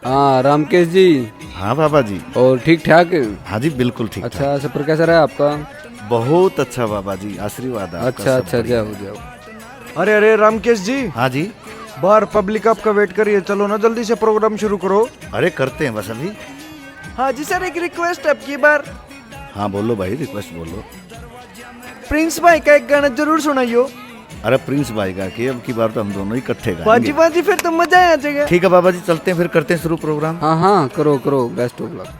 हाँ रामकेश जी। हाँ बाबा जी। और ठीक ठाक? हाँ जी बिल्कुल ठीक। अच्छा सफर कैसा रहा आपका? बहुत अच्छा बाबा जी, आशीर्वाद आपका। अच्छा अच्छा, जाओ जाओ। अरे अरे रामकेश जी, हाँ जी। बाहर पब्लिक आपका वेट कर रही है, चलो ना जल्दी से प्रोग्राम शुरू करो। अरे करते हैं बस अभी। हाँ जी सर, एक रिक्वेस्ट अब की बार हाँ बोलो भाई, रिक्वेस्ट बोलो। प्रिंस भाई का एक गाना जरूर सुनाइयो। अरे प्रिंस भाई का कि अब की बार तो हम दोनों इकट्ठे बाजी गाएंगे। बाजी फिर तो मजा आ जाएगा। ठीक है बाबा जी, चलते हैं फिर, करते हैं शुरू प्रोग्राम। हाँ हाँ करो करो, बेस्ट ऑफ लक।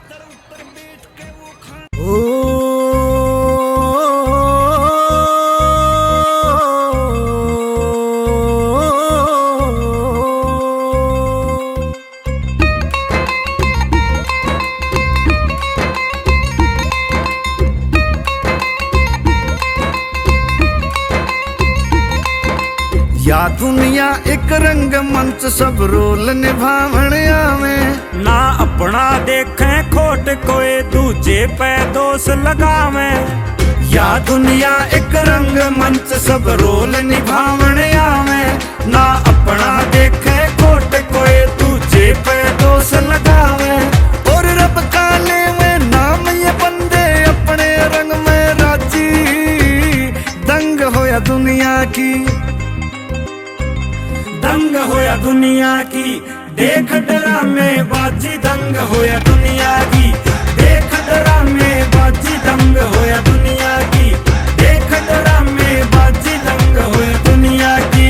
या दुनिया एक रंग मंच, सब रोल निभावण आवे। ना अपना देखे खोट, कोई दूजे पे दोष लगावे। या दुनिया एक रंग मंच, सब रोल निभावण आवे। ना अपना देखे खोट, कोई दूजे पे दोष लगावे। और रब काले में नाम ये बंदे, अपने रंग में राजी। दंग होया दुनिया की, दंग होया दुनिया की, देख ड्रामे बाजी। दंग होया दुनिया की, देख ड्रामे बाजी। दंग होया दुनिया की, देख ड्रामे बाजी। दंग होया दुनिया की।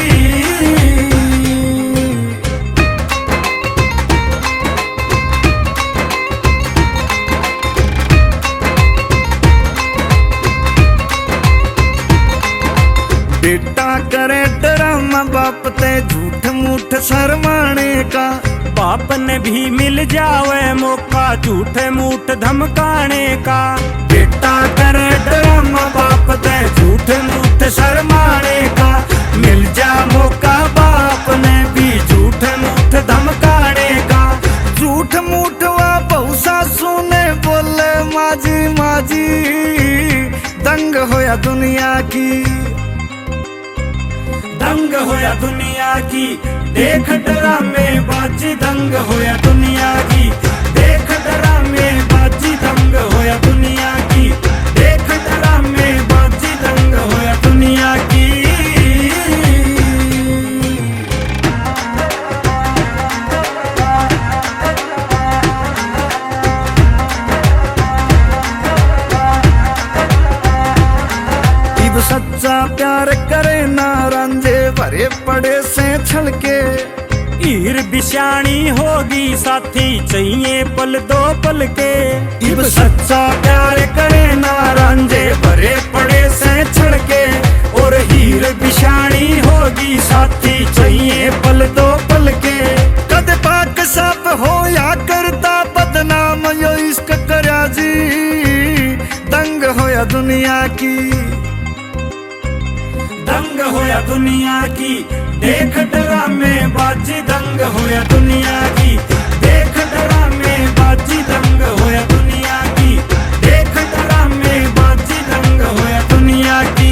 बेटा करे ड्रामा, बाप ते झूठ मूठ शर्माने का। बाप ने भी मिल जावे मौका, झूठे मूठ धमकाने का। बेटा करे ड्रामा, बाप ते झूठ मूठ शर्माने का। मिल जा मौका, बाप ने भी झूठ मूठ धमकाने का। झूठ मूठ वा बहु सासू ने बोले माजी माजी। दंग होया दुनिया की, दंग होया दुनिया की, देख ड्रामे बाजी। दंग होया दुनिया की, देख ड्रामे बाजी। दंग होया दुनिया की, देख ड्रामे बाजी। दंग होया दुनिया की। इब सच्चा प्यार करे ना, रंजे भरे पड़े से छलके। हीर बिशानी होगी साथी, चाहिए पल दो पल के। इब सच्चा प्यार करे ना, रंजे भरे पड़े से छलके। और हीर बिशानी होगी साथी, चाहिए पल दो पल के। कद पाक साफ हो या करता बदनाम, यो इश्क करया जी। दंग होया दुनिया की, दंग होया दुनिया की, देख ड्रामे बाजी। दंग होया दुनिया की, देख ड्रामे बाजी। दंग होया दुनिया की, देख ड्रामे बाजी। दंग होया दुनिया की।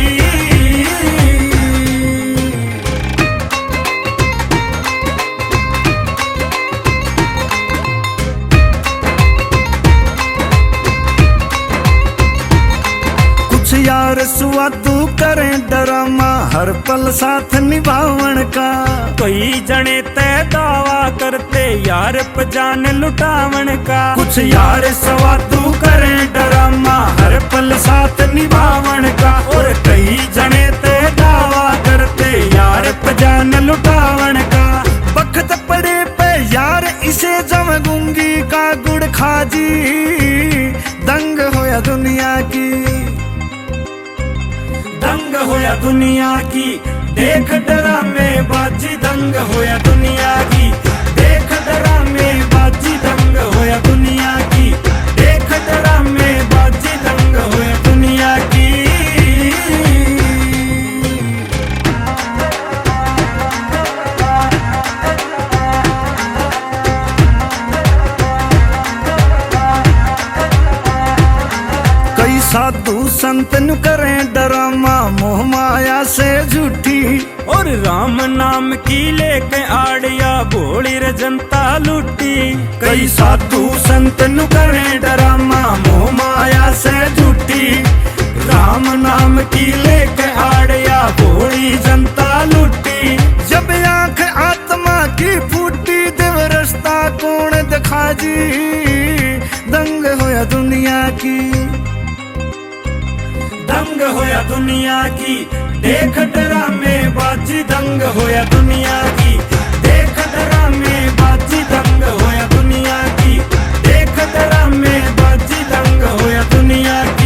कुछ यार सुवादू करें ड्रामा, हर पल साथ निभावन का। कोई जने ते दावा करते, यार पजान लुटावन का। कुछ यार सवादू करें ड्रामा, हर पल साथ निभावन का। और कई जने ते दावा करते, यार पजान लुटावन का। बखत पड़े पे यार इसे जम गूंगी का गुड़ खाजी। दंग होया दुनिया की, दंग होया दुनिया की, देख ड्रामे बाजी। दंग होया दुनिया की, देख ड्रामे बाजी। दंग होया दुनिया की, देख ड्रामे बाजी। दंग होया दुनिया की। कई साधु संत नु करे करें डरामा मोह माया से झूठी। और राम नाम की लेके आड़िया भोली रे जनता लूटी। कई साधु संत नु करें डरामा मोह माया से झूठी। राम नाम की लेके आड़िया भोली जनता लूटी। जब आंख आत्मा की फूटी दिव रास्ता कौन दिखा जी। दंग होया दुनिया की, दंग होया दुनिया की, देख डरामे बाजी दंग होया दुनिया की। देख डरामे बाजी दंग होया दुनिया की। देख डरामे बाजी दंग होया दुनिया की।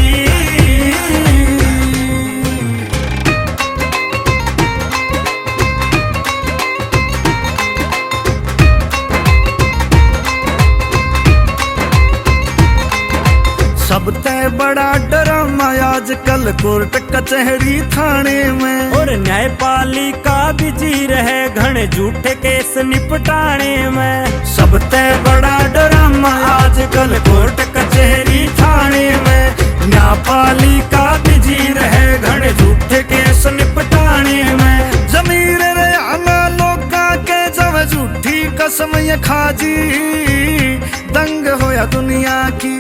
सबते बड़ा डरामा आजकल कोर्ट कचहरी थाने में। और न्यायपालिका भी जी रहे घने झूठे केस निपटाने में। सबते बड़ा डरामा आजकल कोर्ट कचहरी थाने में। न्यायपालिका भी जी रहे घने झूठे केस निपटाने में। जमीर रे आना लोका के जब झूठी कसम ये खाजी। दंग होया दुनिया की,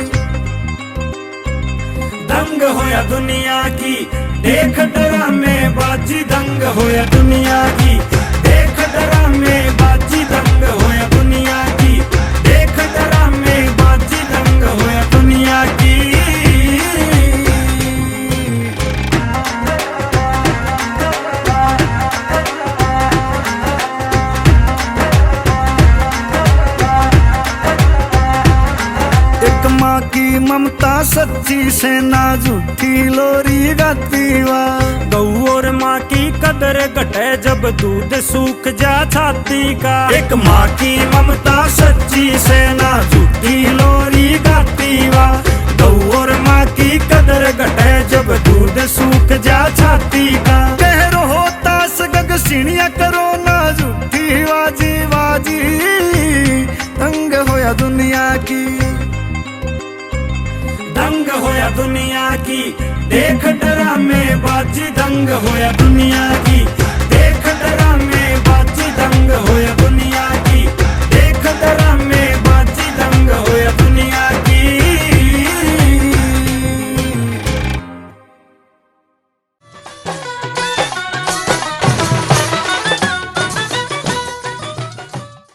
दंग होया दुनिया की। देख डरामे बाजी दंग होया दुनिया की। देख डरामे बाजी दंग होया दुनिया की। देख डरामे बाजी दंग होया दुनिया की। एक माँ की ममता सच्ची से ना झूठी लोरी गाती वा। गऊ और माँ की कदर घटे जब दूध सूख जा छाती का। एक माँ की ममता सच्ची से ना झूठी लोरी गाती वा। गऊ और माँ की कदर घटे जब दूध सूख जा छाती का। कह रो होता सगग सीढ़ियाँ करो ना झूठी वाजी वाजी। दंग होया दुनिया की, दंग होया दुनिया की। देख डरामे बाजी दंग होया दुनिया की। देख डरामे बाजी दंग होया दुनिया